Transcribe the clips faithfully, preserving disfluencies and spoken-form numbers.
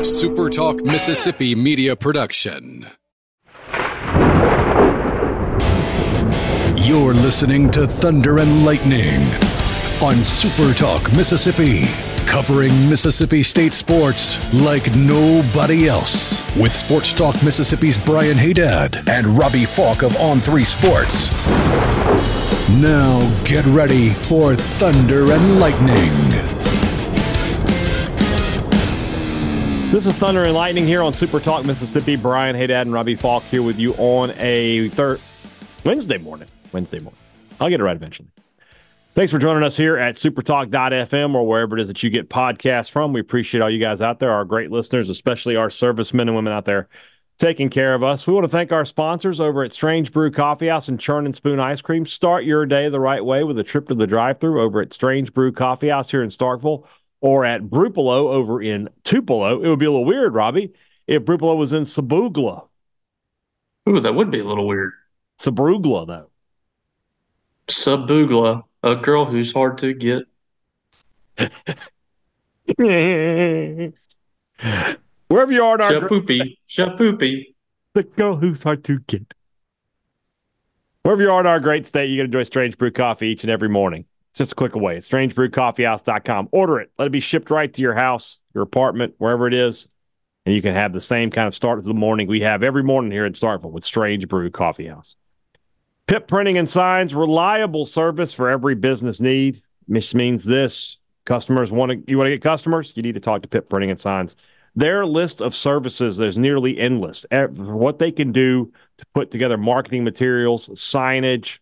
A Super Talk Mississippi media production. You're listening to Thunder and Lightning on Super Talk Mississippi, covering Mississippi State sports like nobody else. With Sports Talk Mississippi's Brian Haydad and Robbie Falk of On three Sports. Now get ready for Thunder and Lightning. This is Thunder and Lightning here on Super Talk Mississippi. Brian Haydad and Robbie Falk here with you on a third Wednesday morning. Wednesday morning. I'll get it right eventually. Thanks for joining us here at supertalk dot f m or wherever it is that you get podcasts from. We appreciate all you guys out there, our great listeners, especially our servicemen and women out there taking care of us. We want to thank our sponsors over at Strange Brew Coffee House and Churn and Spoon Ice Cream. Start your day the right way with a trip to the drive-thru over at Strange Brew Coffee House here in Starkville, or at Brupolo over in Tupelo. It would be a little weird, Robbie, if Brupolo was in Sabugla. Ooh, that would be a little weird. Sabrugla, though. Sabugla, a girl who's hard to get. Wherever you are in our... Shapoopy, shapoopy. The girl who's hard to get. Wherever you are in our great state, you can enjoy Strange Brew Coffee each and every morning. It's just a click away. It's strange brew coffee house dot com. Order it. Let it be shipped right to your house, your apartment, wherever it is. And you can have the same kind of start to the morning we have every morning here in Starkville with Strange Brew Coffee House. Pip Printing and Signs, reliable service for every business need. This means this. Customers want to, you want to get customers? You need to talk to Pip Printing and Signs. Their list of services is nearly endless. What they can do to put together marketing materials, signage,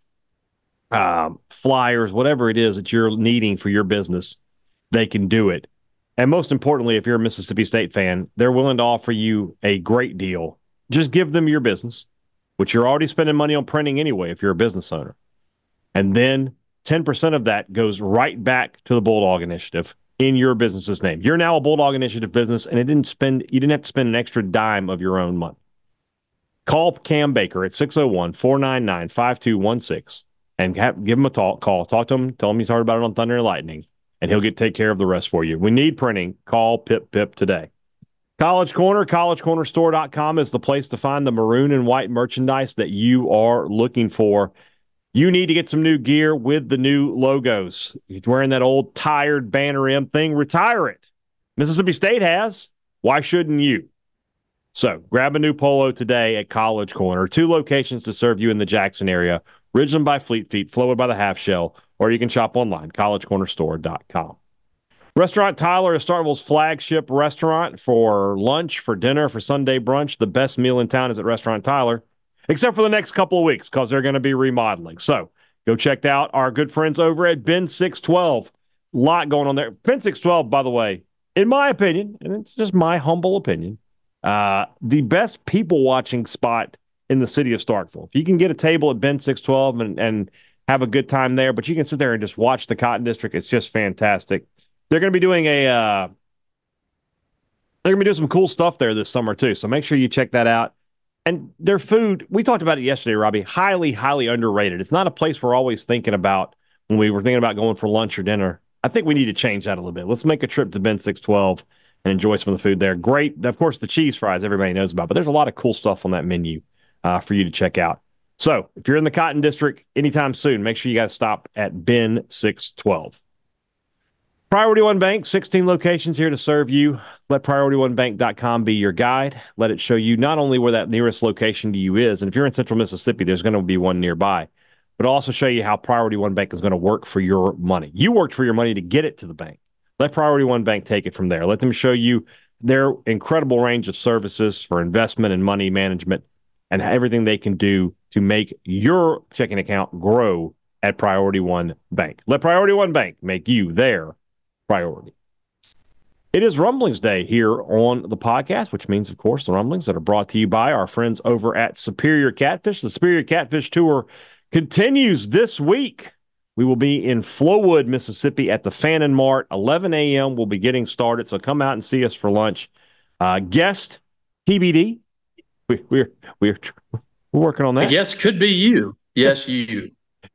Um, flyers, whatever it is that you're needing for your business, they can do it. And most importantly, if you're a Mississippi State fan, they're willing to offer you a great deal. Just give them your business, which you're already spending money on printing anyway if you're a business owner. And then ten percent of that goes right back to the Bulldog Initiative in your business's name. You're now a Bulldog Initiative business, and it didn't spend you didn't have to spend an extra dime of your own money. Call Cam Baker at six oh one, four nine nine, five two one six. And have, give him a talk, call. Talk to him. Tell him you heard about it on Thunder and Lightning, and he'll get take care of the rest for you. We need printing. Call Pip Pip today. College Corner, college corner store dot com is the place to find the maroon and white merchandise that you are looking for. You need to get some new gear with the new logos. You're wearing that old tired Banner M thing. Retire it. Mississippi State has. Why shouldn't you? So grab a new polo today at College Corner. Two locations to serve you in the Jackson area. Ridgeland by Fleet Feet, Flowwood by the Half Shell, or you can shop online, college corner store dot com. Restaurant Tyler is Starkville's flagship restaurant for lunch, for dinner, for Sunday brunch. The best meal in town is at Restaurant Tyler, except for the next couple of weeks because they're going to be remodeling. So go check out our good friends over at Ben six twelve. A lot going on there. Ben six twelve, by the way, in my opinion, and it's just my humble opinion, uh, the best people-watching spot in the city of Starkville. If you can get a table at Ben six twelve and, and have a good time there, but you can sit there and just watch the Cotton District, it's just fantastic. They're going to be doing a, uh, they're going to be doing some cool stuff there this summer too, so make sure you check that out. And their food, we talked about it yesterday, Robbie, highly, highly underrated. It's not a place we're always thinking about when we were thinking about going for lunch or dinner. I think we need to change that a little bit. Let's make a trip to Ben six twelve and enjoy some of the food there. Great. Of course, the cheese fries everybody knows about, but there's a lot of cool stuff on that menu Uh, for you to check out. So if you're in the Cotton District anytime soon, make sure you guys stop at Ben six twelve. Priority One Bank, sixteen locations here to serve you. Let priority one bank dot com be your guide. Let it show you not only where that nearest location to you is, and if you're in central Mississippi, there's going to be one nearby, but also show you how Priority One Bank is going to work for your money. You worked for your money to get it to the bank. Let Priority One Bank take it from there. Let them show you their incredible range of services for investment and money management, and everything they can do to make your checking account grow at Priority One Bank. Let Priority One Bank make you their priority. It is Rumblings Day here on the podcast, which means, of course, the rumblings that are brought to you by our friends over at Superior Catfish. The Superior Catfish Tour continues this week. We will be in Flowwood, Mississippi at the Fannin Mart. eleven a.m. We'll be getting started, so come out and see us for lunch. Uh, guest T B D. We, we're we're we're working on that. Yes, could be you. Yes, you.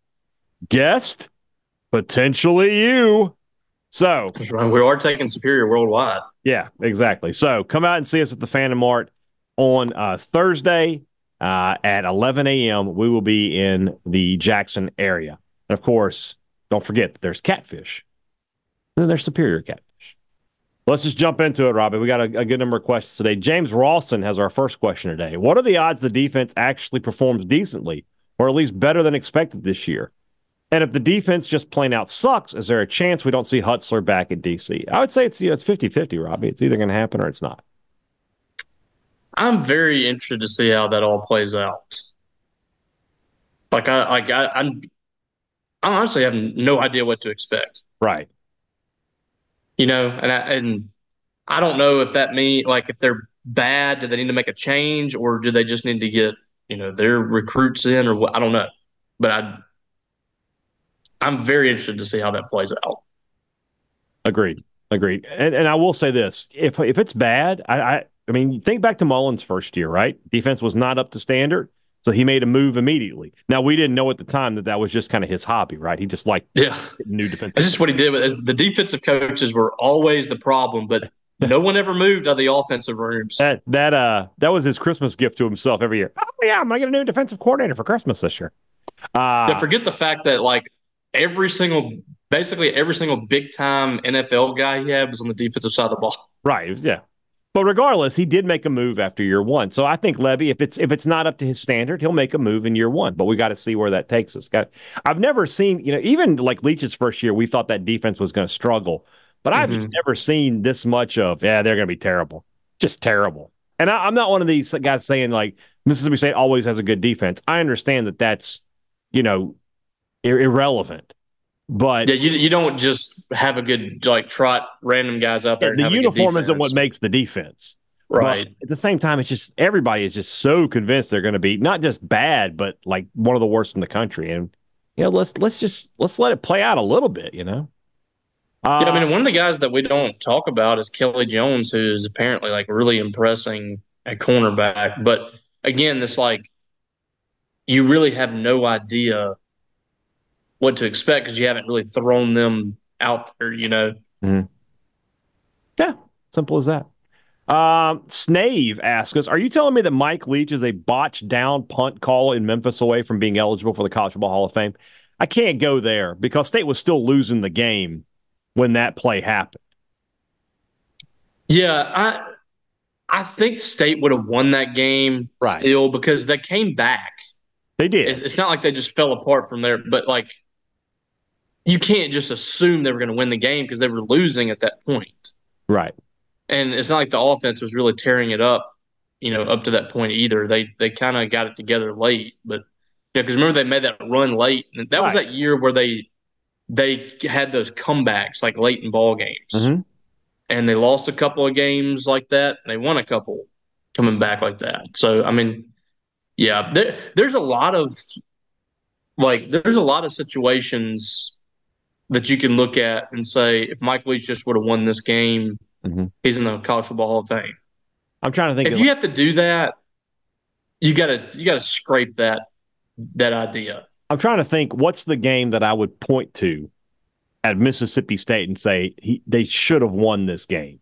Guest, potentially you. So we are taking Superior worldwide. Yeah, exactly. So come out and see us at the Phantom Mart on uh, Thursday uh, at eleven a.m. We will be in the Jackson area. And of course, don't forget, there's Catfish. And then there's Superior Catfish. Let's just jump into it, Robbie. We got a, a good number of questions today. James Rawson has our first question today. What are the odds the defense actually performs decently, or at least better than expected this year? And if the defense just plain out sucks, is there a chance we don't see Hutzler back at D C? I would say it's, you know, it's fifty-fifty, Robbie. It's either going to happen or it's not. I'm very interested to see how that all plays out. Like I, like I, I'm, I honestly have no idea what to expect. Right. You know, and I, and I don't know if that means like if they're bad, do they need to make a change, or do they just need to get you know their recruits in, or what? I don't know. But I, I'm very interested to see how that plays out. Agreed. Agreed. And and I will say this: if if it's bad, I I, I mean, think back to Mullen's first year, right? Defense was not up to standard, so he made a move immediately. Now we didn't know at the time that that was just kind of his hobby, right? He just liked yeah new defense. That's just what he did. With the defensive coaches were always the problem, but no one ever moved out of the offensive rooms. That that uh that was his Christmas gift to himself every year. Oh yeah, I'm gonna get a new defensive coordinator for Christmas this year. Uh, yeah, forget the fact that like every single, basically every single big time N F L guy he had was on the defensive side of the ball. Right. Yeah. But regardless, he did make a move after year one. So I think Levy, if it's if it's not up to his standard, he'll make a move in year one. But we got to see where that takes us. Got, I've never seen, you know, even like Leach's first year, we thought that defense was going to struggle. But I've mm-hmm. never seen this much of, yeah, they're going to be terrible. Just terrible. And I, I'm not one of these guys saying, like, Mississippi State always has a good defense. I understand that that's, you know, ir- irrelevant. But yeah, you you don't just have a good, like, trot random guys out there. Yeah, and the have uniform a isn't what makes the defense. Right. But at the same time, it's just everybody is just so convinced they're going to be not just bad, but like one of the worst in the country. And, you know, let's let's just let's let it play out a little bit, you know? Uh, yeah, I mean, one of the guys that we don't talk about is Kelly Jones, who's apparently like really impressing at cornerback. But again, it's like you really have no idea what to expect because you haven't really thrown them out there, you know? Mm-hmm. Yeah, simple as that. Um, Snave asks us, are you telling me that Mike Leach is a botched down punt call in Memphis away from being eligible for the College Football Hall of Fame? I can't go there because State was still losing the game when that play happened. Yeah, I I think State would have won that game right. still because they came back. They did. It's, it's not like they just fell apart from there, but like you can't just assume they were going to win the game because they were losing at that point. Right. And it's not like the offense was really tearing it up, you know, up to that point either. They they kind of got it together late, but yeah, because remember they made that run late, and that right. was that year where they they had those comebacks like late in ball games, mm-hmm. and they lost a couple of games like that. And they won a couple coming back like that. So I mean, yeah, there, there's a lot of like there's a lot of situations that you can look at and say if Mike Leach just would have won this game. Mm-hmm. He's in the College Football Hall of Fame. I'm trying to think. If of you like, have to do that, you gotta you gotta scrape that that idea. I'm trying to think. What's the game that I would point to at Mississippi State and say he, they should have won this game?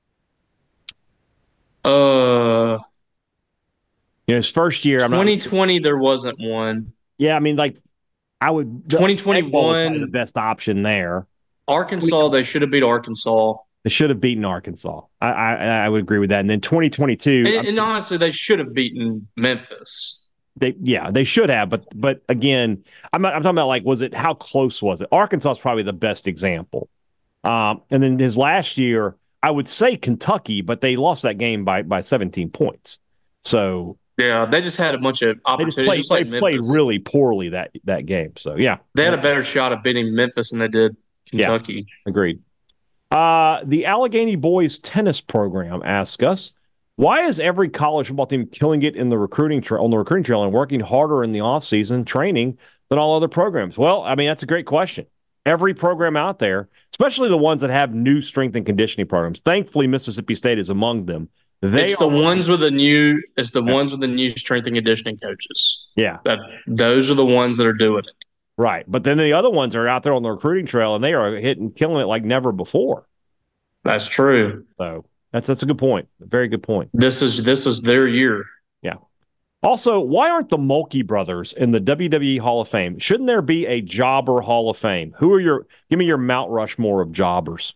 Uh, you know, his first year. twenty twenty, there wasn't one. Yeah, I mean, like I would. twenty twenty-one, the best option there. Arkansas, they should have beat Arkansas. They should have beaten Arkansas. I, I I would agree with that. And then twenty twenty-two, and, and honestly, they should have beaten Memphis. They yeah, they should have. But but again, I'm I'm talking about like, was it how close was it? Arkansas is probably the best example. Um, and then his last year, I would say Kentucky, but they lost that game by by seventeen points. So yeah, they just had a bunch of opportunities. They, played, just like they played really poorly that that game. So yeah, they had a better shot of beating Memphis than they did Kentucky. Yeah, agreed. Uh, the Allegheny boys tennis program asks us, why is every college football team killing it in the recruiting tra- on the recruiting trail and working harder in the offseason training than all other programs? Well, I mean, that's a great question. Every program out there, especially the ones that have new strength and conditioning programs. Thankfully, Mississippi State is among them. They it's the ones with the new. It's the yeah. ones with the new strength and conditioning coaches. Yeah, that those are the ones that are doing it. Right, but then the other ones are out there on the recruiting trail, and they are hitting, killing it like never before. That's true. So That's that's a good point. A very good point. This is this is their year. Yeah. Also, why aren't the Mulkey brothers in the W W E Hall of Fame? Shouldn't there be a jobber Hall of Fame? Who are your give me your Mount Rushmore of jobbers?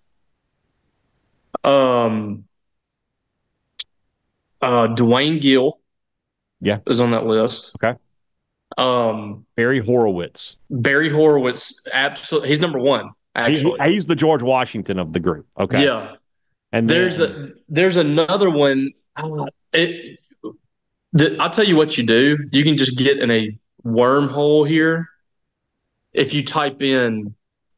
Um uh Dwayne Gill. Yeah. Is on that list. Okay. Um Barry Horowitz. Barry Horowitz, absolutely he's number one, actually. He, he's the George Washington of the group. Okay. Yeah. And there's then, a there's another one. It, the, I'll tell you what you do. You can just get in a wormhole here. If you type in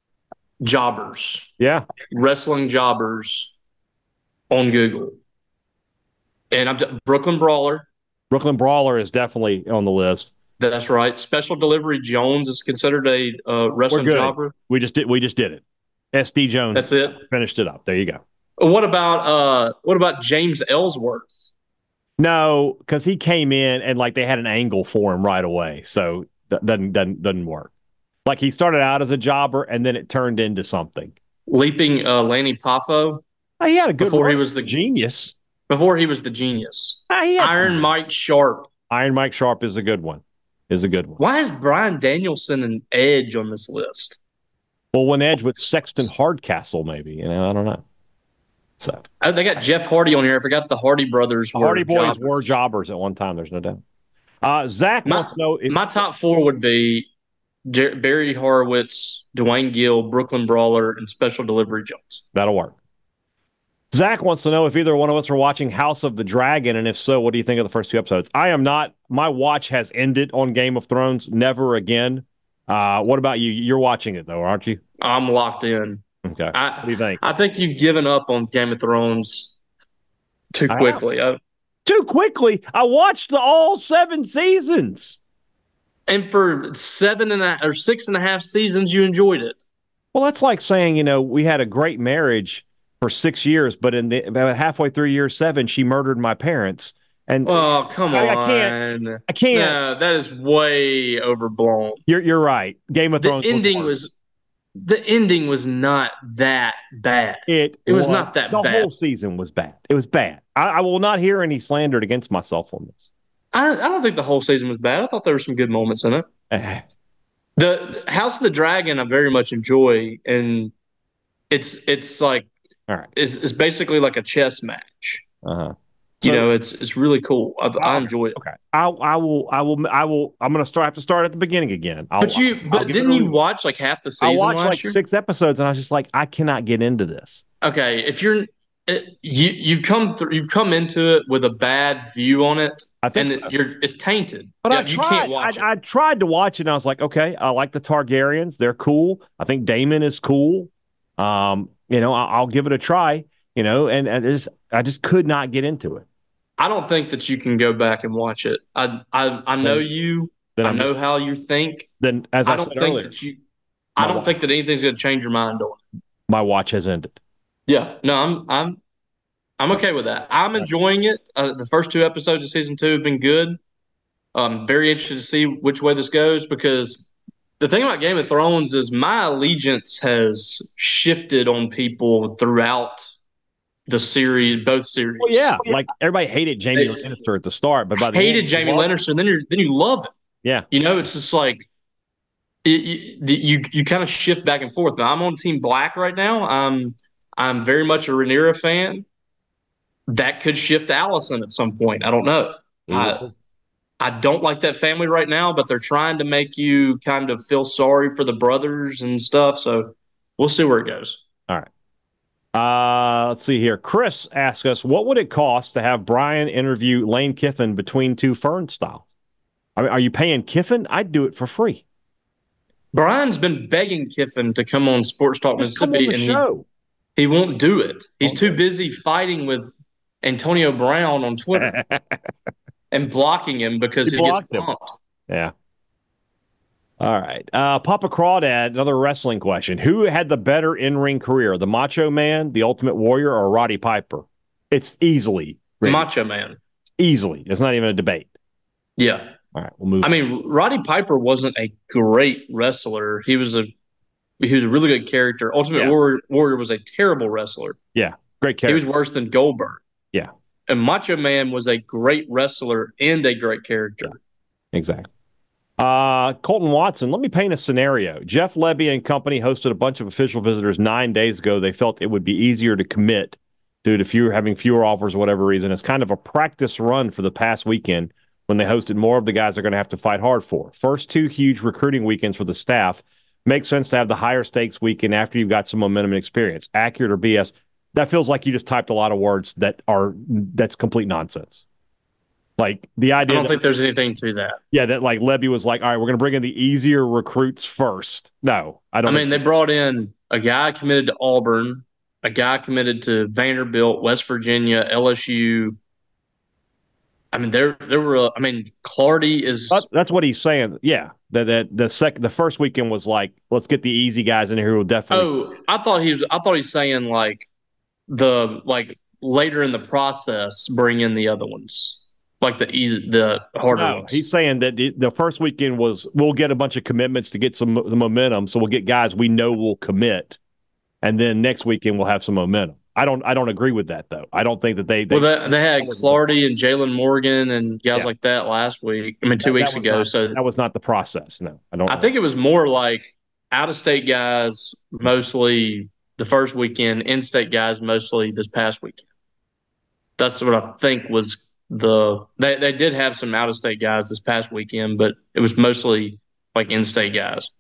jobbers, yeah, wrestling jobbers on Google, and I'm Brooklyn Brawler. Brooklyn Brawler is definitely on the list. That's right. Special Delivery Jones is considered a uh, wrestling jobber. We just did. We just did it. S D Jones. That's it. Finished it up. There you go. What about uh? What about James Ellsworth? No, because he came in and like they had an angle for him right away, so that doesn't doesn't doesn't work. Like he started out as a jobber and then it turned into something. Leaping uh, Lanny Poffo. Oh, he had a good before run. he was the genius. Before he was the genius. Oh, Iron some... Mike Sharp. Iron Mike Sharp is a good one. Is a good one. Why is Bryan Danielson and Edge on this list? Well, when Edge with Sexton Hardcastle, maybe you know, I don't know. So oh, they got Jeff Hardy on here. I forgot the Hardy brothers the were Hardy boys jobbers. were jobbers at one time. There's no doubt. Uh, Zach my, wants to know if, my top four would be Jer- Barry Horowitz, Dwayne Gill, Brooklyn Brawler, and Special Delivery Jones. That'll work. Zach wants to know if either one of us are watching House of the Dragon, and if so, what do you think of the first two episodes? I am not. My watch has ended on Game of Thrones. Never again. Uh, what about you? You're watching it, though, aren't you? I'm locked in. Okay. I, what do you think? I think you've given up on Game of Thrones too quickly. I, too quickly? I watched the all seven seasons. And for seven and a, or six and a half seasons, you enjoyed it. Well, that's like saying, you know, we had a great marriage for six years, but in the about halfway through year seven, she murdered my parents. And oh, come I, on! I can't. I can't. No, that is way overblown. You're you're right. Game of the Thrones. The ending was, was the ending was not that bad. It it was, was not that the bad. The whole season was bad. It was bad. I, I will not hear any slandered against myself on this. I, I don't think the whole season was bad. I thought there were some good moments in it. Uh, the, the House of the Dragon I very much enjoy, and it's it's like all right. it's, it's basically like a chess match. Uh-huh. You so, know, it's it's really cool. I, I enjoy it. Okay, I I will I will I will I'm going to start have to start at the beginning again. I'll, but you I'll, but I'll didn't you watch like half the season I watched last like year? six episodes, and I was just like, I cannot get into this. Okay, if you're you you've come through you've come into it with a bad view on it, I think and so. you're it's tainted. But yeah, I tried. You can't watch I, it. I tried to watch it, and I was like, okay, I like the Targaryens. They're cool. I think Daemon is cool. Um, you know, I'll, I'll give it a try. You know, and, and just, I just could not get into it. I don't think that you can go back and watch it. I I, I know then, you. Then I I'm know just, how you think. Then, as I, I don't said think earlier, that you. I don't watch. think that anything's going to change your mind on it. My watch has ended. Yeah, no, I'm I'm I'm okay with that. I'm enjoying it. Uh, the first two episodes of season two have been good. I'm very interested to see which way this goes because the thing about Game of Thrones is my allegiance has shifted on people throughout the series, both series. Well, yeah, like everybody hated Jamie they, Lannister at the start, but by the hated end, Jamie Lannister, and then you then you love it. Yeah, you know, it's just like it, you you, you kind of shift back and forth. Now, I'm on Team Black right now. I'm I'm very much a Rhaenyra fan. That could shift to Allison at some point. I don't know. I, I don't like that family right now, but they're trying to make you kind of feel sorry for the brothers and stuff. So we'll see where it goes. All right. Uh, let's see here. Chris asks us, what would it cost to have Brian interview Lane Kiffin between two Fern styles? I mean, are you paying Kiffin? I'd do it for free. Brian's been begging Kiffin to come on Sports Talk Just Mississippi, and show. he, he won't do it. He's won't too busy fighting with Antonio Brown on Twitter and blocking him because he, he gets pumped. Yeah. All right. Uh, Papa Crawdad, another wrestling question. Who had the better in-ring career, the Macho Man, the Ultimate Warrior, or Roddy Piper? It's easily. Really, Macho Man. Easily. It's not even a debate. Yeah. All right, we'll move I on. mean, Roddy Piper wasn't a great wrestler. He was a he was a really good character. Ultimate yeah. Warrior, Warrior was a terrible wrestler. Yeah. Great character. He was worse than Goldberg. Yeah. And Macho Man was a great wrestler and a great character. Exactly. Uh, Colton Watson, let me paint a scenario. Jeff Lebby and company hosted a bunch of official visitors nine days ago. They felt it would be easier to commit due to fewer having fewer offers for whatever reason. It's kind of a practice run for the past weekend when they hosted more of the guys they're going to have to fight hard for. First two huge recruiting weekends for the staff. Makes sense to have the higher stakes weekend after you've got some momentum and experience. Accurate or B S? That feels like you just typed a lot of words that are that's complete nonsense. Like the idea. I don't that, think there's anything to that. Yeah, that like Lebby was like, all right, we're going to bring in the easier recruits first. No, I don't. I mean, they brought in a guy committed to Auburn, a guy committed to Vanderbilt, West Virginia, L S U. I mean, there there were. I mean, Clardy is. That's what he's saying. Yeah, that that the second the first weekend was like, let's get the easy guys in here who will definitely. Oh, I thought he's. I thought he's saying like the like later in the process, bring in the other ones. Like the easy, the harder no, ones. He's saying that the, the first weekend was we'll get a bunch of commitments to get some the momentum, so we'll get guys we know will commit, and then next weekend we'll have some momentum. I don't I don't agree with that though. I don't think that they. they well, they, they had Clardy and Jalen Morgan and guys yeah. like that last week. I mean, two that, weeks that ago. Not, so that was not the process. No, I don't. I know. think it was more like out of state guys mostly the first weekend, in state guys mostly this past weekend. That's what I think was. The they, they did have some out of state guys this past weekend, but it was mostly like in state guys.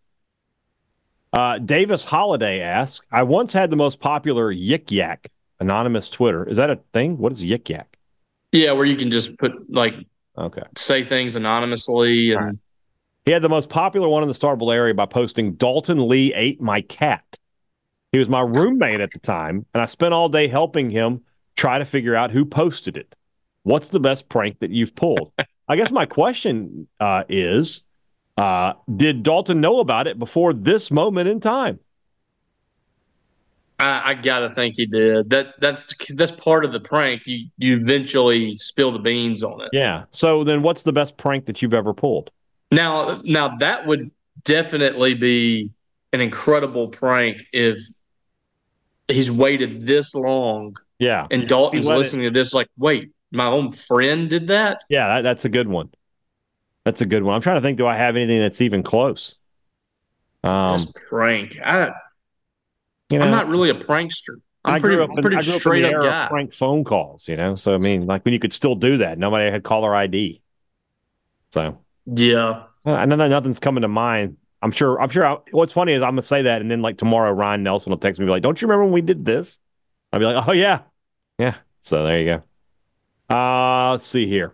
Uh, Davis Holiday asks, I once had the most popular Yik Yak anonymous Twitter. Is that a thing? What is Yik Yak? Yeah, where you can just put like okay say things anonymously and. Right. He had the most popular one in the Starkville area by posting Dalton Lee ate my cat. He was my roommate at the time, and I spent all day helping him try to figure out who posted it. What's the best prank that you've pulled? I guess my question uh, is, uh, did Dalton know about it before this moment in time? I, I gotta think he did. That that's that's part of the prank. You you eventually spill the beans on it. Yeah. So then, what's the best prank that you've ever pulled? Now, now that would definitely be an incredible prank if he's waited this long. Yeah. And Dalton's listening it, to this, like, wait. My own friend did that? Yeah, that, that's a good one. That's a good one. I'm trying to think, do I have anything that's even close? Um, That's prank. I, you know, I'm not really a prankster. I'm I pretty, grew up in, pretty I grew up straight in the up era guy. Of prank phone calls, you know? So, I mean, like when you could still do that. Nobody had caller I D. So, yeah. I know nothing's coming to mind. I'm sure. I'm sure. I, what's funny is I'm going to say that. And then, like, tomorrow, Ryan Nelson will text me and be like, don't you remember when we did this? I'll be like, oh, yeah. Yeah. So, there you go. Uh, let's see here.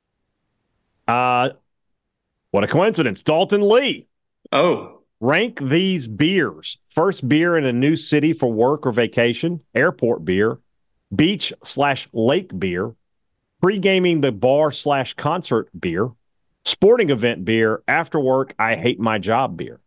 Uh, what a coincidence. Dalton Lee. Oh. Rank these beers. First beer in a new city for work or vacation. Airport beer. Beach slash lake beer. Pre-gaming the bar slash concert beer. Sporting event beer. After work, I hate my job beer.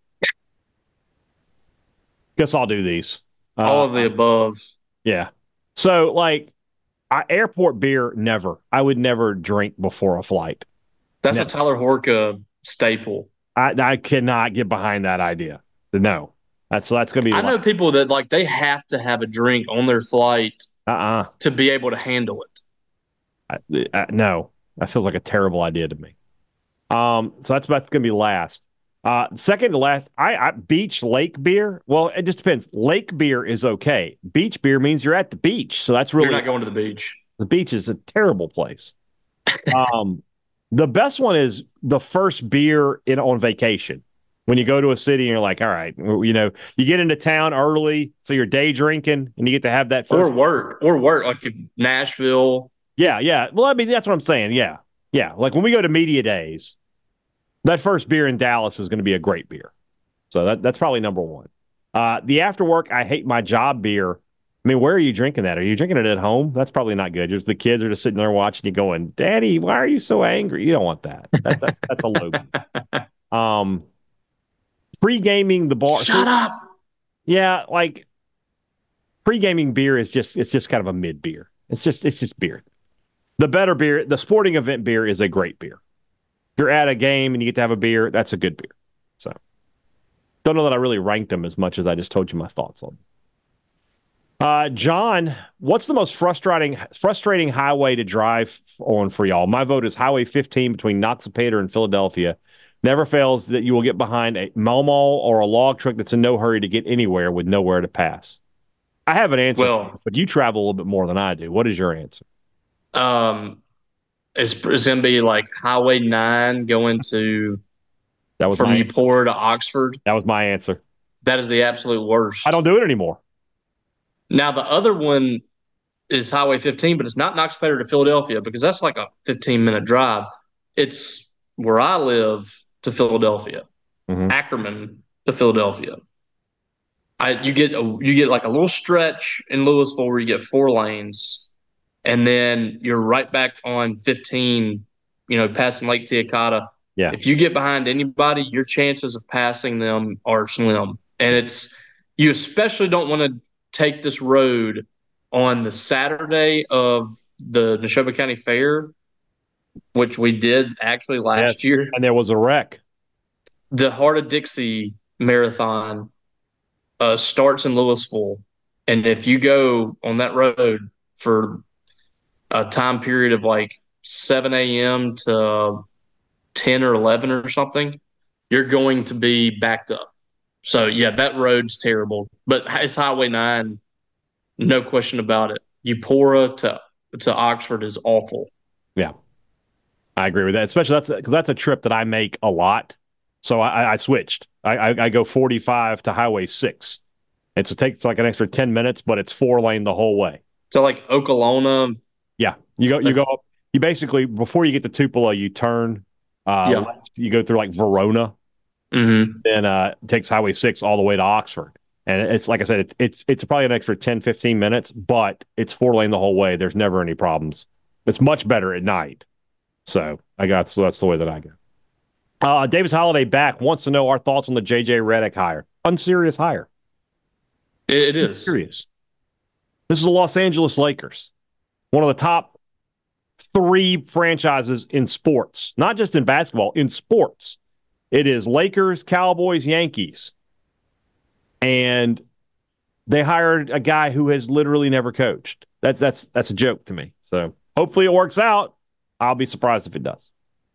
Guess I'll do these. All uh, of the above. Yeah. So, like, I, airport beer, never. I would never drink before a flight. That's never. a Tyler Horka staple. I, I cannot get behind that idea. No. That's that's going to be. I know life. People that, like, they have to have a drink on their flight uh-uh. to be able to handle it. I, I, no. That feels like a terrible idea to me. Um, so that's that's going to be last. Uh, second to last, I, I beach lake beer. Well, it just depends. Lake beer is okay. Beach beer means you're at the beach, so that's really you're not going to the beach. The beach is a terrible place. um, the best one is the first beer in on vacation. When you go to a city and you're like, all right, you know, you get into town early, so you're day drinking, and you get to have that first or work or work like Nashville. Yeah, yeah. Well, I mean, that's what I'm saying. Yeah, yeah. Like when we go to media days. That first beer in Dallas is going to be a great beer. So that, that's probably number one. Uh, the after work, I hate my job beer. I mean, where are you drinking that? Are you drinking it at home? That's probably not good. Just the kids are just sitting there watching you going, Daddy, why are you so angry? You don't want that. That's that's, that's a low beer. Um, pre-gaming the bar. Shut so, up. Yeah, like pre-gaming beer is just it's just kind of a mid beer. It's just it's just beer. The better beer, the sporting event beer is a great beer. If you're at a game and you get to have a beer, that's a good beer. So, don't know that I really ranked them as much as I just told you my thoughts on them. Uh, John, what's the most frustrating frustrating highway to drive on for y'all? My vote is Highway fifteen between Noxapater and Philadelphia. Never fails that you will get behind a Malmal or a log truck that's in no hurry to get anywhere with nowhere to pass. I have an answer Well, for this, but you travel a little bit more than I do. What is your answer? Um, it's, it's going to be like Highway nine going to That was from my, Eupora to Oxford. that was my answer. That is the absolute worst. I don't do it anymore. Now, the other one is Highway fifteen, but it's not Noxapater to Philadelphia because that's like a fifteen minute drive. It's where I live to Philadelphia, Mhm. Ackerman to Philadelphia. I you get a, you get like a little stretch in Louisville where you get four lanes, and then you're right back on fifteen. You know, passing Lake Teocata. Yeah. If you get behind anybody, your chances of passing them are slim, and it's you especially don't want to take this road on the Saturday of the Neshoba County Fair, which we did actually last Yes. year. And there was a wreck. The Heart of Dixie Marathon uh, starts in Louisville, and if you go on that road for a time period of like seven a.m. to ten or eleven or something, you're going to be backed up. So, yeah, that road's terrible. But it's Highway nine, no question about it. Eupora to, to Oxford is awful. Yeah. I agree with that. Especially that's because that's a trip that I make a lot. So I, I switched. I, I, I go forty-five to Highway six. It's, it takes like an extra ten minutes, but it's four lane the whole way. So, like Okolona. Yeah. You go, you go up, you basically, before you get to Tupelo, you turn, uh, Yeah. left, you go through like Verona, Mm-hmm. then uh, it takes Highway six all the way to Oxford. And it's like I said, it, it's it's probably an extra ten, fifteen minutes, but it's four lane the whole way. There's never any problems. It's much better at night. So I got so that's the way that I go. Uh, Davis Holiday back wants to know our thoughts on the J J Redick hire. Unserious hire. It, it is. Serious. This is the Los Angeles Lakers, one of the top three franchises in sports, not just in basketball, in sports. It is Lakers, Cowboys, Yankees. And they hired a guy who has literally never coached. That's that's that's a joke to me. So hopefully it works out. I'll be surprised if it does.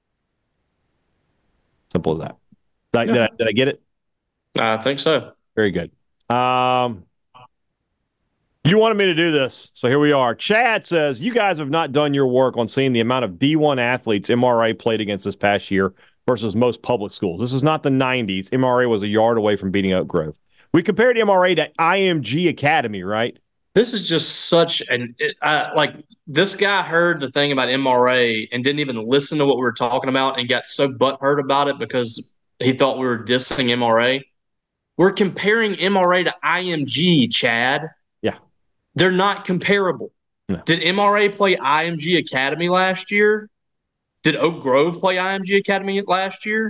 Simple as that. Did, I, Yeah. did, I, did I get it? I think so. Very good. Um, you wanted me to do this, so here we are. Chad says, you guys have not done your work on seeing the amount of D one athletes M R A played against this past year versus most public schools. This is not the nineties. M R A was a yard away from beating Oak Grove. We compared M R A to I M G Academy, right? This is just such an it, uh, like this guy heard the thing about M R A and didn't even listen to what we were talking about and got so butthurt about it because he thought we were dissing M R A. We're comparing M R A to I M G, Chad. Yeah. They're not comparable. No. Did M R A play I M G Academy last year? Did Oak Grove play I M G Academy last year?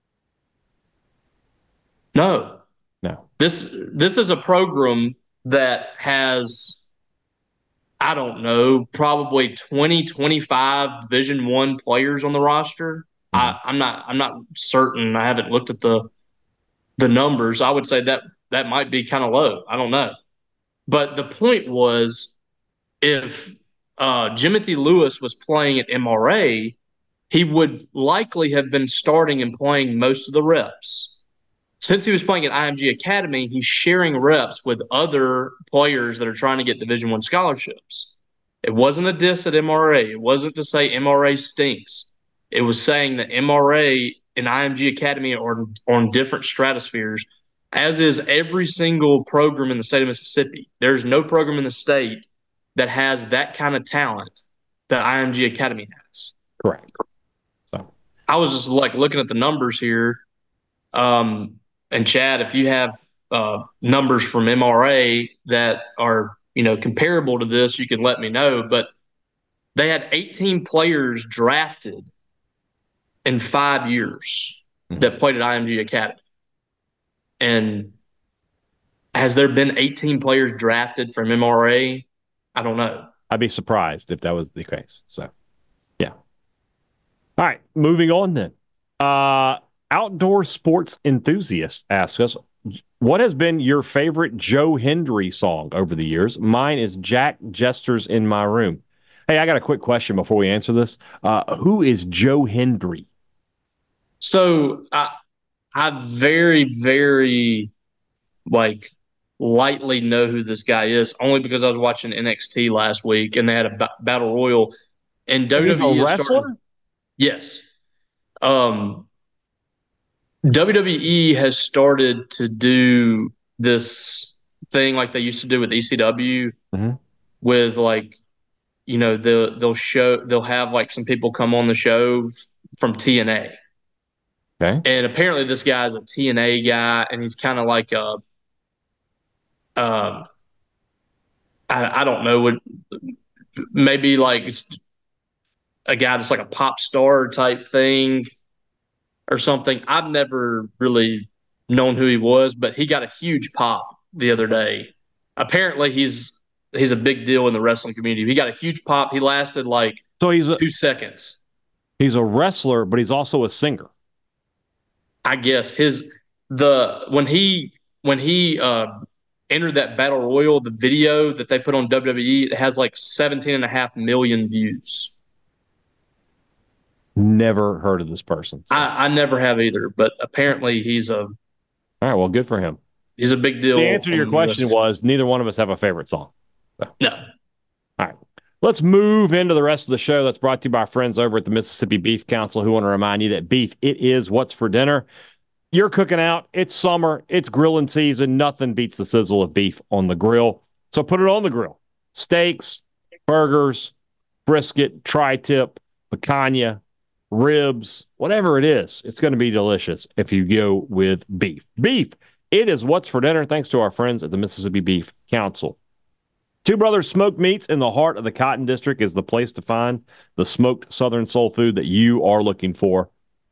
No. No. This this is a program that has, I don't know, probably twenty, twenty-five Division One players on the roster. Mm-hmm. I, I'm not I'm not certain. I haven't looked at the the numbers. I would say that that might be kind of low. I don't know. But the point was, if uh, Jimothy Lewis was playing at M R A, he would likely have been starting and playing most of the reps. Since he was playing at I M G Academy, he's sharing reps with other players that are trying to get Division One scholarships. It wasn't a diss at M R A. It wasn't to say M R A stinks. It was saying that M R A and I M G Academy are on different stratospheres, as is every single program in the state of Mississippi. There's no program in the state that has that kind of talent that I M G Academy has. Correct. So I was just like looking at the numbers here. Um, and Chad, if you have uh, numbers from M R A that are, you know, comparable to this, you can let me know. But they had eighteen players drafted in five years Mhm. that played at I M G Academy. And has there been eighteen players drafted from M R A? I don't know. I'd be surprised if that was the case. So, yeah. All right, moving on then. Uh, Outdoor sports enthusiast asks us, what has been your favorite Joe Hendry song over the years? Mine is Jack Jester's In My Room. Hey, I got a quick question before we answer this. Uh, who is Joe Hendry? So I, I very, very like lightly know who this guy is, only because I was watching N X T last week and they had a b- battle royal. And W W E He's a has wrestler? started, yes. Um, W W E has started to do this thing like they used to do with E C W, mm-hmm. with like, you know, they'll they'll show they'll have like some people come on the show f- from T N A. Okay. And apparently this guy's a T N A guy, and he's kind of like a, um, I, I don't know, what maybe like a guy that's like a pop star type thing or something. I've never really known who he was, but he got a huge pop the other day. Apparently, he's he's a big deal in the wrestling community. He got a huge pop. He lasted like so he's a, two seconds. He's a wrestler, but he's also a singer. I guess his the when he when he uh, entered that battle royal, the video that they put on W W E, it has like seventeen and a half million views. Never heard of this person. So. I, I never have either, but apparently he's a. All right, well, good for him. He's a big deal. The answer to your question was neither one of us have a favorite song. So. No. All right. Let's move into the rest of the show. That's brought to you by our friends over at the Mississippi Beef Council, who want to remind you that beef, it is what's for dinner. You're cooking out. It's summer. It's grilling season. Nothing beats the sizzle of beef on the grill. So put it on the grill. Steaks, burgers, brisket, tri-tip, picanha, ribs, whatever it is, it's going to be delicious if you go with beef. Beef, it is what's for dinner, thanks to our friends at the Mississippi Beef Council. Two Brothers Smoked Meats in the heart of the Cotton District is the place to find the smoked Southern soul food that you are looking for.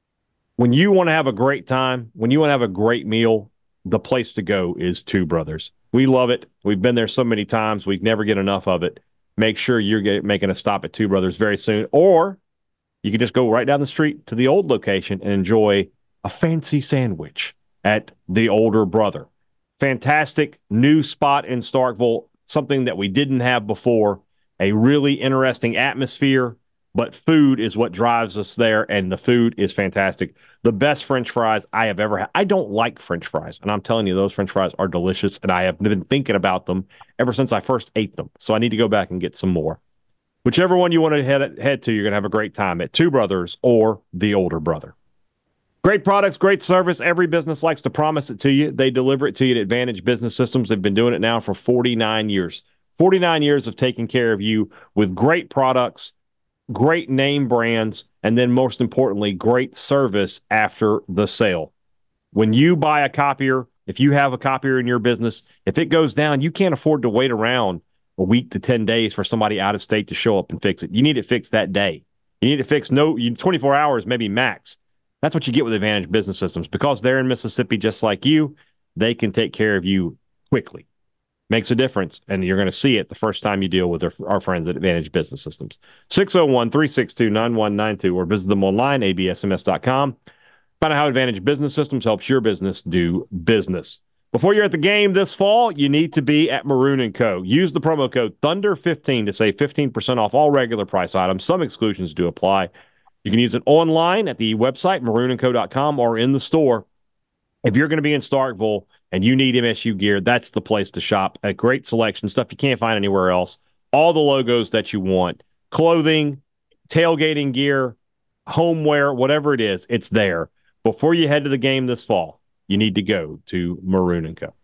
When you want to have a great time, when you want to have a great meal, the place to go is Two Brothers. We love it. We've been there so many times. We never get enough of it. Make sure you're get, making a stop at Two Brothers very soon, or you can just go right down the street to the old location and enjoy a fancy sandwich at the Older Brother. Fantastic new spot in Starkville, something that we didn't have before, a really interesting atmosphere, but food is what drives us there, and the food is fantastic. The best French fries I have ever had. I don't like French fries, and I'm telling you, those French fries are delicious, and I have been thinking about them ever since I first ate them, so I need to go back and get some more. Whichever one you want to head, head to, you're going to have a great time at Two Brothers or the Older Brother. Great products, great service. Every business likes to promise it to you. They deliver it to you at Advantage Business Systems. They've been doing it now for forty-nine years. forty-nine years of taking care of you with great products, great name brands, and then most importantly, great service after the sale. When you buy a copier, if you have a copier in your business, if it goes down, you can't afford to wait around a week to ten days for somebody out of state to show up and fix it. You need it fixed that day. You need it fixed no twenty-four hours, maybe max. That's what you get with Advantage Business Systems. Because they're in Mississippi just like you, they can take care of you quickly. Makes a difference, and you're going to see it the first time you deal with our, our friends at Advantage Business Systems. six oh one, three six two, nine one nine two or visit them online, A B S M S dot com. Find out how Advantage Business Systems helps your business do business. Before you're at the game this fall, you need to be at Maroon and Co. Use the promo code Thunder fifteen to save fifteen percent off all regular price items. Some exclusions do apply. You can use it online at the website, maroon and co dot com, or in the store. If you're going to be in Starkville and you need M S U gear, that's the place to shop. A great selection, stuff you can't find anywhere else. All the logos that you want. Clothing, tailgating gear, homeware, whatever it is, it's there. Before you head to the game this fall, you need to go to Maroon and Co.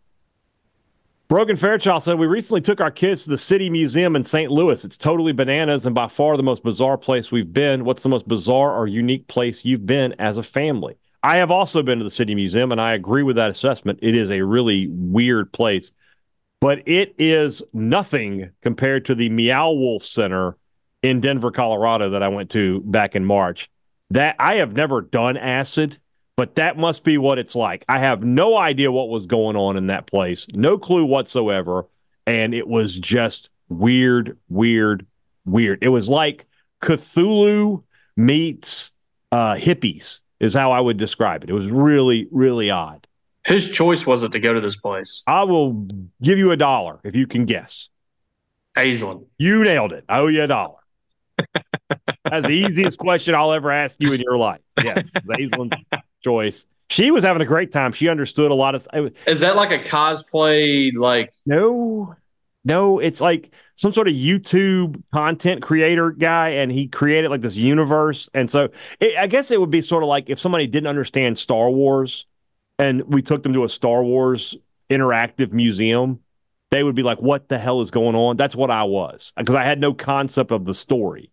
Brogan Fairchild said, we recently took our kids to the City Museum in Saint Louis. It's totally bananas and by far the most bizarre place we've been. What's the most bizarre or unique place you've been as a family? I have also been to the City Museum, and I agree with that assessment. It is a really weird place, but it is nothing compared to the Meow Wolf Center in Denver, Colorado that I went to back in March. That I have never done acid, but that must be what it's like. I have no idea what was going on in that place. No clue whatsoever. And it was just weird, weird, weird. It was like Cthulhu meets uh, hippies is how I would describe it. It was really, really odd. Whose choice was it to go to this place? I will give you a dollar if you can guess. Aislinn. You nailed it. I owe you a dollar. That's the easiest question I'll ever ask you in your life. Yeah, Aislinn's choice. She was having a great time. She understood a lot of. Was, Is that like a cosplay? Like no, no. It's like some sort of YouTube content creator guy, and he created like this universe. And so, it, I guess it would be sort of like if somebody didn't understand Star Wars, and we took them to a Star Wars interactive museum, they would be like, "What the hell is going on?" That's what I was, because I had no concept of the story.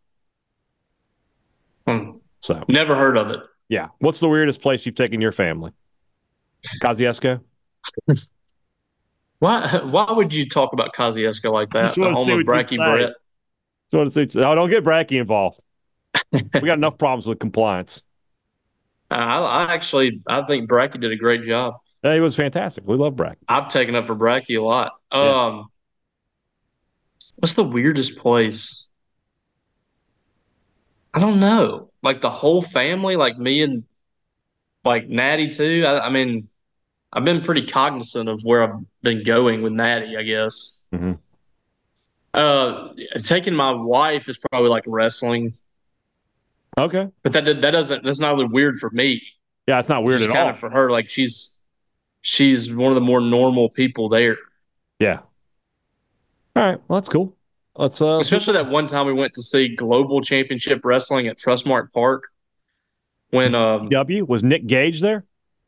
Hmm. So never heard of it. Yeah. What's the weirdest place you've taken your family? Kosciuszko? Why Why would you talk about Kosciuszko like that? The home of Bracky Brett. So it's, oh, don't get Bracky involved. We got enough problems with compliance. I, I actually I think Bracky did a great job. Yeah, he was fantastic. We love Bracky. I've taken up for Bracky a lot. Um, Yeah. What's the weirdest place? I don't know. Like the whole family, like me and like Natty too. I, I mean, I've been pretty cognizant of where I've been going with Natty, I guess. Mm-hmm. Uh, taking my wife is probably like wrestling. Okay. But that that doesn't that's not really weird for me. Yeah, it's not weird it's at kind all. of for her. Like she's she's one of the more normal people there. Yeah. All right. Well, that's cool. Let's uh especially that one time we went to see Global Championship Wrestling at Trustmark Park. When um W was Nick Gage there?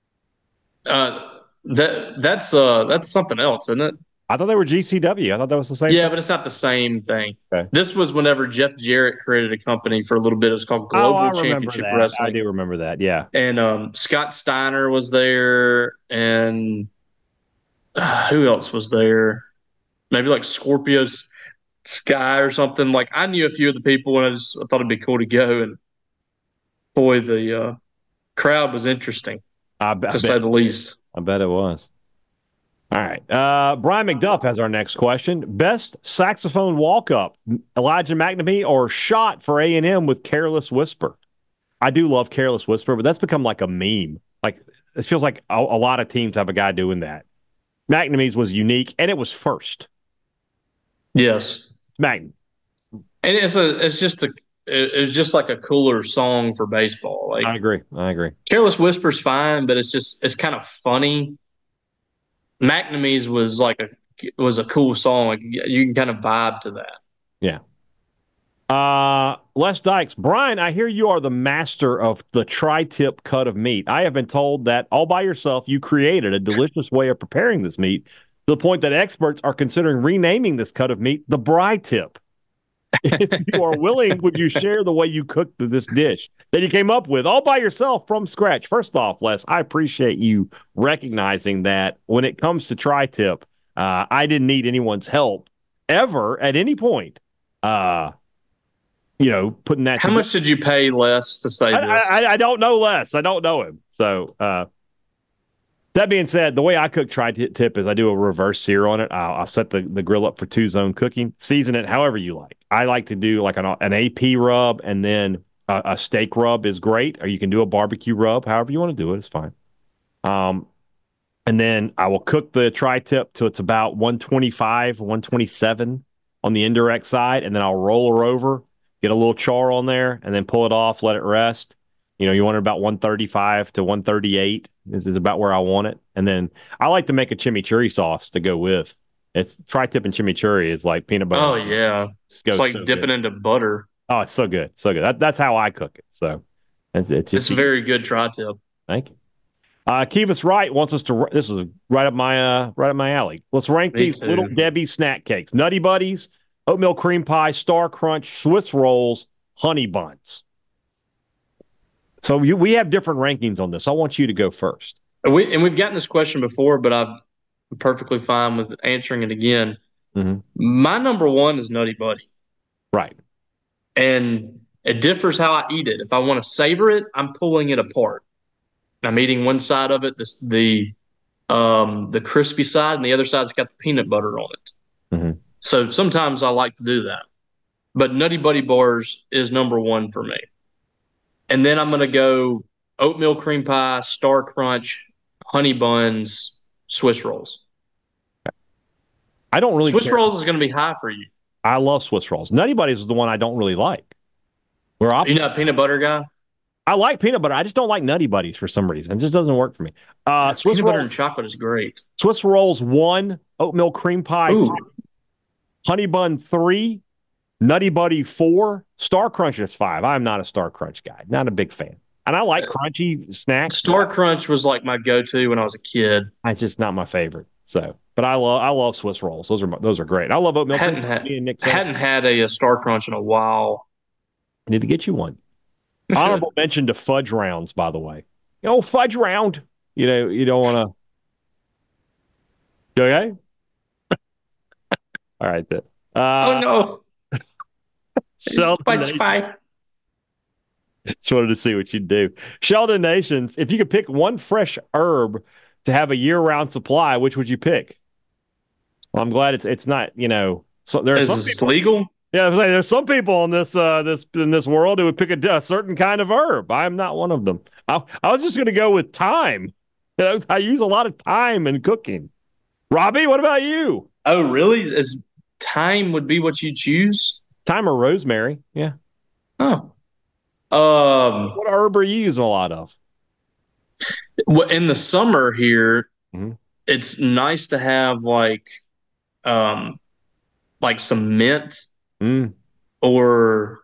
Uh that that's uh that's something else, isn't it? I thought they were G C W. I thought that was the same Yeah, thing. but it's not the same thing. Okay. This was whenever Jeff Jarrett created a company for a little bit. It was called Global oh, I Championship that. Wrestling. I do remember that, yeah. And um Scott Steiner was there, and uh, who else was there? Maybe like Scorpio's Sky or something. Like I knew a few of the people, and I just I thought it'd be cool to go. And boy, the uh, crowd was interesting, I, I to bet, say the least. I bet it was. All right. Uh, Brian McDuff has our next question. Best saxophone walk-up, Elijah McNamee or shot for A and M with Careless Whisper? I do love Careless Whisper, but that's become like a meme. Like it feels like a, a lot of teams have a guy doing that. McNamee's was unique, and it was first. Yes. McNamee. And it's a it's just a it's just like a cooler song for baseball. Like I agree. I agree. Careless Whisper's fine, but it's just it's kind of funny. McNamee's was like a was a cool song. Like you can kind of vibe to that. Yeah. Uh, Les Dykes, Brian, I hear you are the master of the tri-tip cut of meat. I have been told that all by yourself you created a delicious way of preparing this meat to the point that experts are considering renaming this cut of meat the Bri tip. If you are willing, would you share the way you cooked this dish that you came up with all by yourself from scratch? First off, Les, I appreciate you recognizing that when it comes to tri-tip, uh, I didn't need anyone's help ever at any point. Uh, you know, putting that. How much did you pay Les to say I, this? I, I don't know Les. I don't know him. So, uh, that being said, the way I cook tri-tip is I do a reverse sear on it. I'll, I'll set the, the grill up for two-zone cooking, season it however you like. I like to do like an, an A P rub, and then a, a steak rub is great, or you can do a barbecue rub. However you want to do it, it's fine. Um, and then I will cook the tri-tip till it's about one twenty-five, one twenty-seven on the indirect side, and then I'll roll her over, get a little char on there, and then pull it off, let it rest. You know, you want it about one thirty-five to one thirty-eight. This is about where I want it. And then I like to make a chimichurri sauce to go with. It's tri-tip and chimichurri is like peanut butter. Oh, yeah. It's, It's like so dipping good. into butter. Oh, it's so good. So good. That, that's how I cook it. So it's, it's It's just a very good tri-tip. Thank you. Uh, Kivas Wright wants us to. This is right up my uh, right up my alley. Let's rank Me these too. Little Debbie snack cakes: Nutty Buddies, oatmeal cream pie, Star Crunch, Swiss rolls, honey buns. So you, we have different rankings on this. I want you to go first. And, we, and we've gotten this question before, but I'm perfectly fine with answering it again. Mm-hmm. My number one is Nutty Buddy. Right. And it differs how I eat it. If I want to savor it, I'm pulling it apart. I'm eating one side of it, this, the um, the crispy side, and the other side's got the peanut butter on it. Mm-hmm. So sometimes I like to do that. But Nutty Buddy bars is number one for me. And then I'm going to go oatmeal cream pie, Star Crunch, honey buns, Swiss rolls. I don't really Swiss care. rolls is going to be high for you. I love Swiss rolls. Nutty Buddies is the one I don't really like. We're Are you opposite. not a peanut butter guy? I like peanut butter. I just don't like Nutty Buddies for some reason. It just doesn't work for me. Uh, Swiss peanut rolls, butter and chocolate is great. Swiss rolls one, oatmeal cream pie Ooh. two, honey bun three, Nutty Buddy four, Star Crunch is five. I'm not a Star Crunch guy. Not a big fan. And I like crunchy snacks. Star Crunch was like my go-to when I was a kid. It's just not my favorite. So, but I love I love Swiss rolls. Those are those are great. I love oatmeal Hadn't cream. had, Me and Nick hadn't had a, a Star Crunch in a while. I need to get you one. Honorable mention to fudge rounds, by the way. You know, fudge round. You know, you don't want to. Okay. All right then. Uh, oh no! Sheldon Fudge Nation. pie. Just wanted to see what you'd do. Sheldon Nations, if you could pick one fresh herb to have a year-round supply, which would you pick? Well, I'm glad it's it's not. You know, so there are Is some this people. legal? Yeah, I was saying, there's some people in this uh, this in this world who would pick a, a certain kind of herb. I'm not one of them. I, I was just going to go with thyme. You know, I use a lot of thyme in cooking. Robbie, what about you? Oh, really? Is thyme would be what you choose? Thyme or rosemary? Yeah. Oh. Um. What herb are you using a lot of? Well, in the summer here, mm-hmm. it's nice to have like, um, like some mint mm. or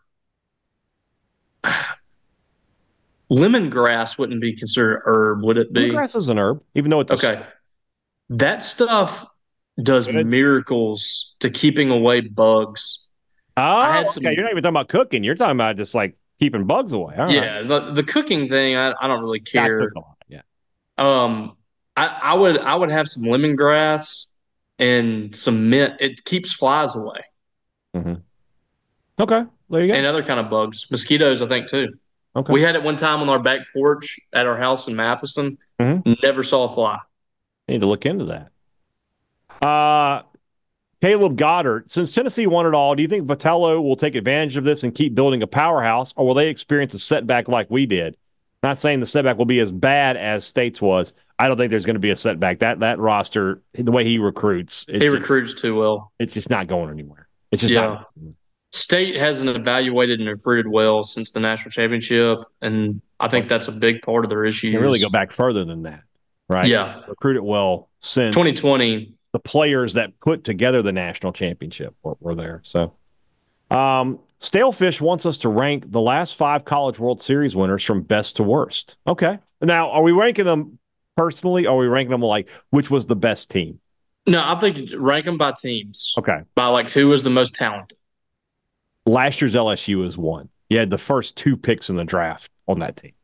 lemongrass wouldn't be considered herb, would it be? Lemongrass is an herb, even though it's okay. A... That stuff does Good. miracles to keeping away bugs. Oh, I had some... okay. You're not even talking about cooking. You're talking about just like keeping bugs away. All yeah, right. the, the cooking thing, I, I don't really care. I cook a lot, yeah. Um, I, I would I would have some lemongrass and some mint. It keeps flies away. Mm-hmm. Okay, there you go. And other kind of bugs, mosquitoes, I think too. Okay. We had it one time on our back porch at our house in Matheson. Mm-hmm. Never saw a fly. I need to look into that. Uh, Caleb Goddard, since Tennessee won it all, do you think Vitello will take advantage of this and keep building a powerhouse, or will they experience a setback like we did? Not saying the setback will be as bad as State's was. I don't think there's going to be a setback. That that roster, the way he recruits, he just, recruits too well. It's just not going anywhere. It's just yeah. not. State hasn't evaluated and recruited well since the national championship, and I think that's a big part of their issues. They really go back further than that, right? Yeah, recruit it well since twenty twenty. The players that put together the national championship were, were there. So, um, Stalefish wants us to rank the last five College World Series winners from best to worst. Okay. Now, are we ranking them personally, or are we ranking them like which was the best team? No, I think rank them by teams. Okay. By like who was the most talented. Last year's L S U is one. You had the first two picks in the draft on that team.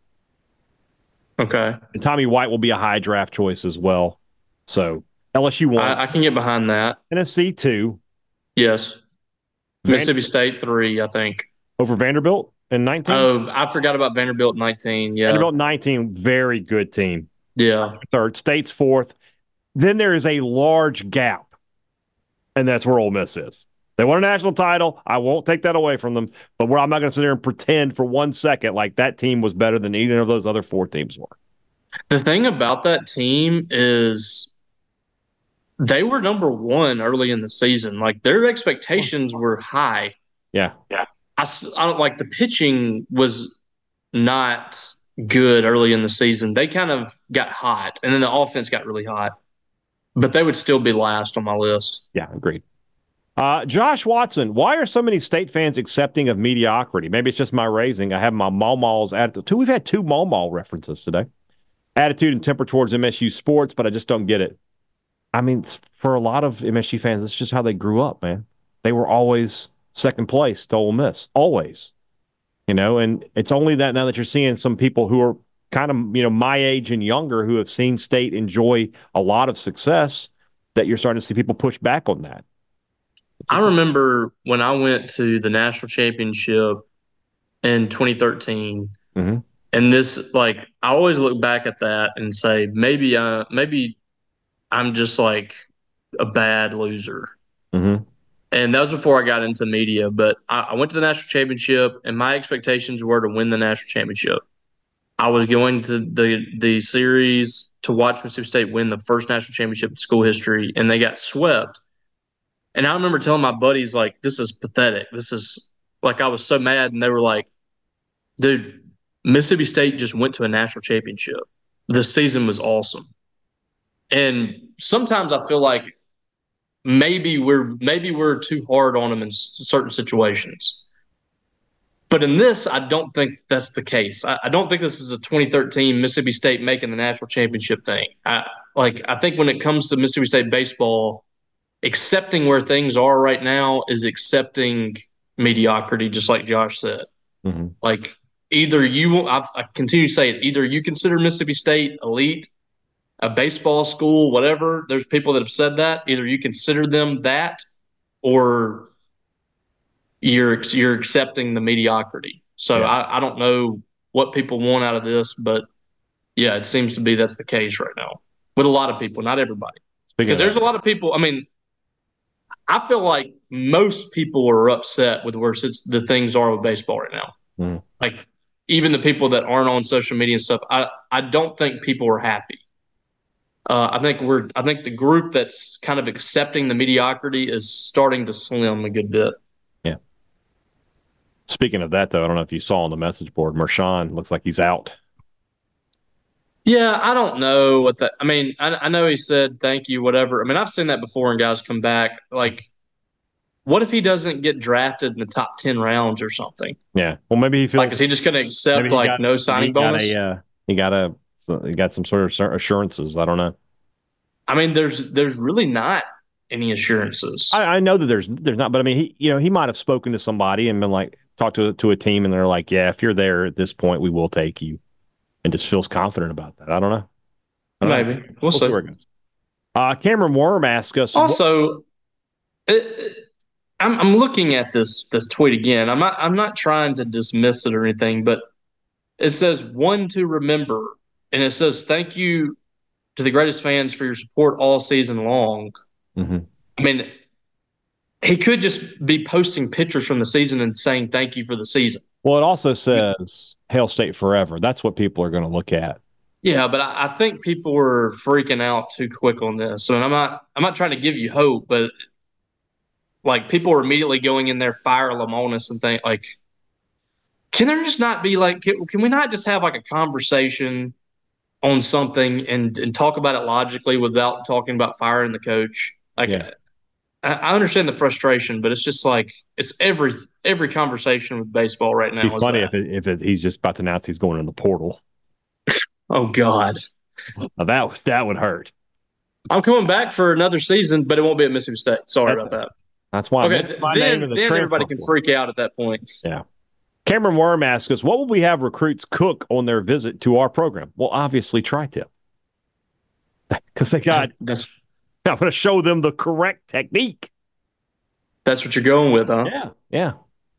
Okay. And Tommy White will be a high draft choice as well. So L S U one. I, I can get behind that. Tennessee two. Yes. Mississippi State three, I think. Over Vanderbilt in nineteen? Oh, I forgot about Vanderbilt nineteen. Yeah. Vanderbilt nineteen, very good team. Yeah. Third. State's fourth. Then there is a large gap, and that's where Ole Miss is. They won a national title. I won't take that away from them, but I'm not going to sit there and pretend for one second like that team was better than either of those other four teams were. The thing about that team is they were number one early in the season. Like, their expectations were high. Yeah. Yeah. I, I don't like the pitching was not good early in the season. They kind of got hot, and then the offense got really hot. But they would still be last on my list. Yeah, agreed. Uh, Josh Watson, why are so many State fans accepting of mediocrity? Maybe it's just my raising. I have my Mau Mau's attitude. We've had two Mau Mau references today. Attitude and temper towards M S U sports, but I just don't get it. I mean, for a lot of M S U fans, it's just how they grew up, man. They were always second place to Ole Miss, always. You know, and it's only that now that you're seeing some people who are kind of, you know, my age and younger who have seen State enjoy a lot of success that you're starting to see people push back on that. I remember when I went to the national championship in twenty thirteen, mm-hmm. and this, like, I always look back at that and say, maybe, uh, maybe I'm just like a bad loser. Mm-hmm. And that was before I got into media, but I, I went to the national championship, and my expectations were to win the national championship. I was going to the the series to watch Mississippi State win the first national championship in school history, and they got swept. And I remember telling my buddies, like, this is pathetic. This is like, I was so mad. And they were like, dude, Mississippi State just went to a national championship. The season was awesome. And sometimes I feel like maybe we're maybe we're too hard on them in certain situations. But in this, I don't think that's the case. I, I don't think this is a twenty thirteen Mississippi State making the national championship thing. I like I think when it comes to Mississippi State baseball, accepting where things are right now is accepting mediocrity, just like Josh said. Mm-hmm. Like either you, I've, I continue to say it, either you consider Mississippi State elite, a baseball school, whatever. There's people that have said that. Either you consider them that, or you're you're accepting the mediocrity. So yeah. I, I don't know what people want out of this, but yeah, it seems to be that's the case right now with a lot of people, not everybody. Speaking because there's that. a lot of people. I mean, I feel like most people are upset with where the things are with baseball right now. Mm. Like even the people that aren't on social media and stuff, I I don't think people are happy. Uh, I think we're I think the group that's kind of accepting the mediocrity is starting to slim a good bit. Yeah. Speaking of that, though, I don't know if you saw on the message board, Marshawn looks like he's out. Yeah, I don't know what that – I mean, I, I know he said thank you, whatever. I mean, I've seen that before and guys come back. Like, what if he doesn't get drafted in the top ten rounds or something? Yeah. Well, maybe he feels – like, is he just going to accept, like, got, no signing he bonus? Got a, uh, he got a so he got some sort of assurances. I don't know. I mean, there's there's really not any assurances. I, I know that there's there's not, but I mean, he you know he might have spoken to somebody and been like talked to to a team and they're like, yeah, if you're there at this point, we will take you, and just feels confident about that. I don't know. I don't Maybe know. we'll, we'll see. see where it goes. Uh, Cameron Worm asked us also. It, I'm I'm looking at this this tweet again. I'm not I'm not trying to dismiss it or anything, but it says one to remember, and it says thank you to the greatest fans for your support all season long. Mm-hmm. I mean, he could just be posting pictures from the season and saying thank you for the season. Well, it also says Hail State forever. That's what people are going to look at. Yeah, but I, I think people were freaking out too quick on this. And I'm not I'm not trying to give you hope, but like people are immediately going in there, fire Lamonis and think like, can there just not be like, can, can we not just have like a conversation on something and, and talk about it logically without talking about firing the coach? Like, yeah. I, I understand the frustration, but it's just like it's every every conversation with baseball right now. It'd be funny that. if, it, if it, he's just about to announce he's going in the portal. Oh God, now that that would hurt. I'm coming back for another season, but it won't be at Mississippi State. Sorry that's, about that. That's why. Okay, th- then, the then everybody can freak out at that point. Yeah. Cameron Worm asks us, what will we have recruits cook on their visit to our program? Well, obviously, tri-tip. Because they got, that's, I'm going to show them the correct technique. That's what you're going with, huh? Yeah, yeah.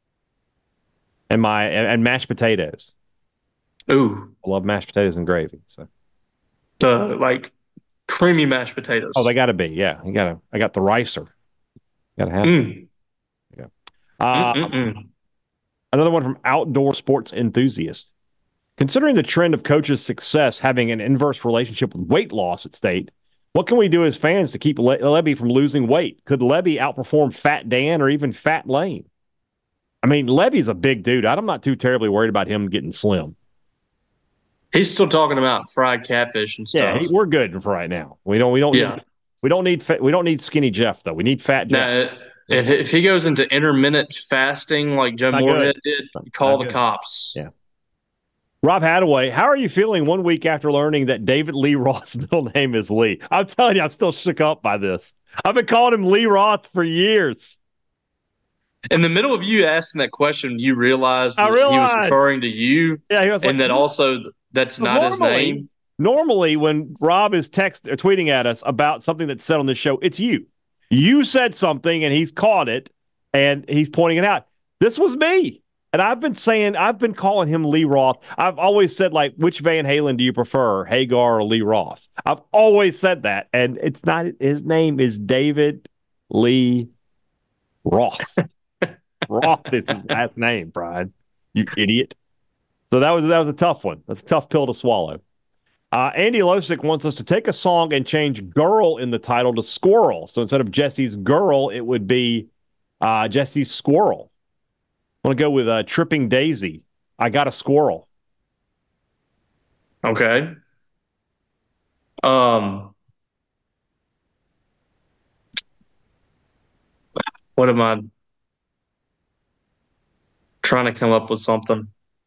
And my and, and mashed potatoes. Ooh. I love mashed potatoes and gravy. So, uh, like creamy mashed potatoes. Oh, they got to be, yeah. You got to. I got the ricer. Got to have mm. Yeah. Uh, another one from Outdoor Sports Enthusiast. Considering the trend of coaches' success having an inverse relationship with weight loss at State, what can we do as fans to keep Le- Lebby from losing weight? Could Lebby outperform Fat Dan or even Fat Lane? I mean, Lebby's a big dude. I'm not too terribly worried about him getting slim. He's still talking about fried catfish and stuff. Yeah, he, we're good for right now. We don't. We don't. Yeah. Need, we don't need. Fa- we don't need skinny Jeff though. We need Fat Jeff. Now, if if he goes into intermittent fasting like Joe Moorhead did, call the cops. Yeah. Rob Hadaway, how are you feeling one week after learning that David Lee Roth's middle name is Lee? I'm telling you, I'm still shook up by this. I've been calling him Lee Roth for years. In the middle of you asking that question, you realized that realized. he was referring to you. Yeah, he was like, and that also that's so not normally, his name. Normally, when Rob is text or tweeting at us about something that's said on this show, it's you. You said something, and he's caught it, and he's pointing it out. This was me. And I've been saying, I've been calling him Lee Roth. I've always said, like, which Van Halen do you prefer, Hagar or Lee Roth? I've always said that. And it's not, his name is David Lee Roth. Roth is his last name, Brian. You idiot. So that was that was a tough one. That's a tough pill to swallow. Uh, Andy Losick wants us to take a song and change girl in the title to squirrel. So instead of Jesse's girl, it would be uh, Jesse's squirrel. I want to go with uh, Tripping Daisy. I got a squirrel. Okay. Um, what am I trying to come up with something?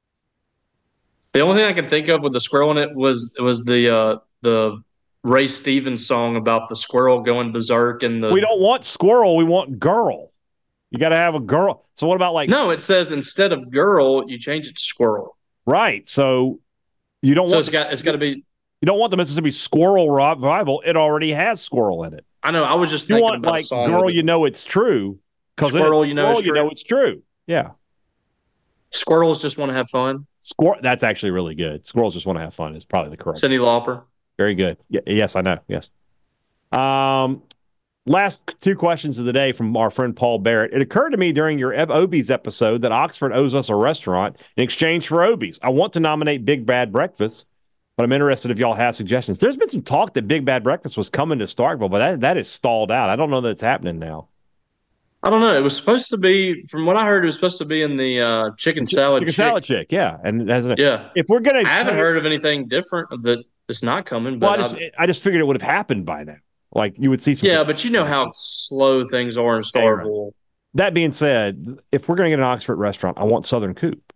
The only thing I could think of with the squirrel in it was it was the uh, the Ray Stevens song about the squirrel going berserk and the. We don't want squirrel. We want girl. You got to have a girl. So what about like? No, it says instead of girl, you change it to squirrel. Right. So you don't so want. it's got it's got to be. You don't want the Mississippi Squirrel Revival. It already has squirrel in it. I know. I was just you thinking want, about like, a song. Girl, you know it's true. Squirrel, you know it's you true. know it's true. Yeah. Squirrels just want to have fun. Squir- That's actually really good. Squirrels just want to have fun is probably the correct. Cyndi Lauper. Very good. Y- yes, I know. Yes. Um, last two questions of the day from our friend Paul Barrett. It occurred to me during your Obies episode that Oxford owes us a restaurant in exchange for Obies. I want to nominate Big Bad Breakfast, but I'm interested if y'all have suggestions. There's been some talk that Big Bad Breakfast was coming to Starkville, but that, that is stalled out. I don't know that it's happening now. I don't know. It was supposed to be, from what I heard, it was supposed to be in the uh, chicken salad chicken chick. salad chick, yeah. And as a, yeah, if we're gonna, I haven't heard of anything different that it's not coming. But well, I, just, I just figured it would have happened by now. Like you would see some. Yeah, but you know how slow things are in Starkville. That being said, if we're gonna get an Oxford restaurant, I want Southern Coop.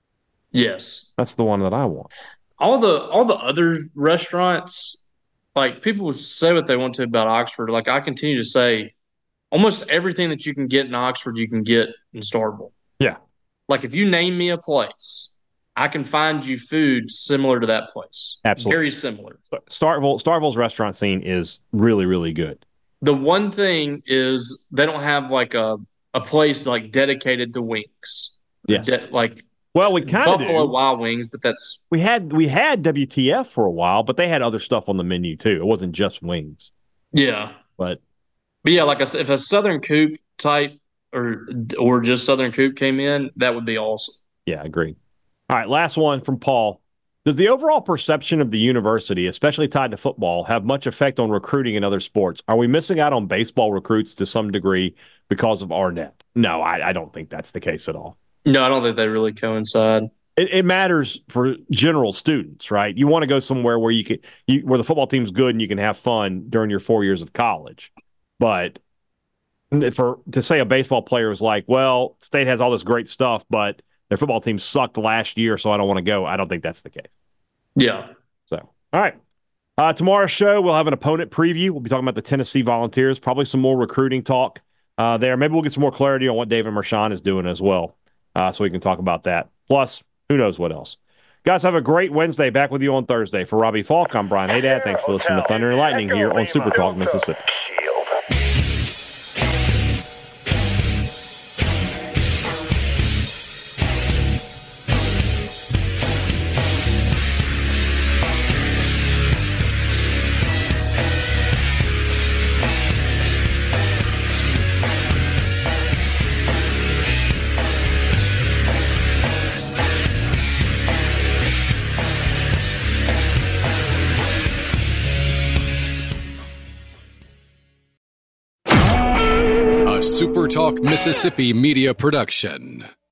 Yes, that's the one that I want. All the all the other restaurants, like people say what they want to about Oxford. Like I continue to say. Almost everything that you can get in Oxford, you can get in Starkville. Yeah. Like if you name me a place, I can find you food similar to that place. Absolutely. Very similar. Starkville, Starkville's restaurant scene is really, really good. The one thing is they don't have like a, a place like dedicated to wings. Yes. De- like well, we kind of Buffalo do. Wild Wings, but that's we had we had W T F for a while, but they had other stuff on the menu too. It wasn't just wings. Yeah. But But yeah, like I said, if a Southern Coop type or or just Southern Coop came in, that would be awesome. Yeah, agreed. All right, last one from Paul. Does the overall perception of the university, especially tied to football, have much effect on recruiting in other sports? Are we missing out on baseball recruits to some degree because of Arnett? No, I, I don't think that's the case at all. No, I don't think they really coincide. It, it matters for general students, right? You want to go somewhere where you can, you, where the football team's good and you can have fun during your four years of college. But for to say a baseball player is like, well, State has all this great stuff, but their football team sucked last year, so I don't want to go. I don't think that's the case. Yeah. So, all right. Uh, tomorrow's show, we'll have an opponent preview. We'll be talking about the Tennessee Volunteers, probably some more recruiting talk uh, there. Maybe we'll get some more clarity on what David Mershon is doing as well, uh, so we can talk about that. Plus, who knows what else. Guys, have a great Wednesday. Back with you on Thursday. For Robbie Falk, I'm Brian Haydad. Thanks for listening to Thunder and Lightning here on Super Talk Mississippi. Super Talk Mississippi Media Production.